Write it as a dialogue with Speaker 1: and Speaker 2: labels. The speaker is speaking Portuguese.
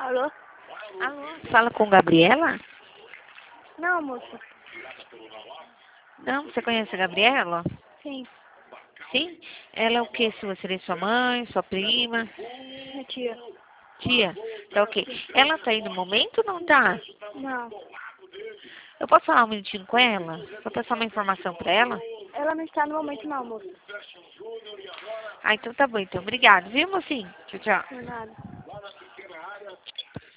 Speaker 1: Alô?
Speaker 2: Alô, fala com Gabriela?
Speaker 1: Não, moça.
Speaker 2: Não, você conhece a Gabriela?
Speaker 1: Sim,
Speaker 2: Sim? Ela é o que? Sua, seria sua mãe, sua prima?
Speaker 1: minha tia.
Speaker 2: Tia? Tá ok. Ela tá aí no momento ou não tá?
Speaker 1: Não.
Speaker 2: Eu posso falar um minutinho com ela? Vou passar uma informação pra ela?
Speaker 1: Ela não está no momento não, moça.
Speaker 2: Ah, então tá bom, então. Obrigada, viu, mocinho? Tchau, tchau.
Speaker 1: Não é nada.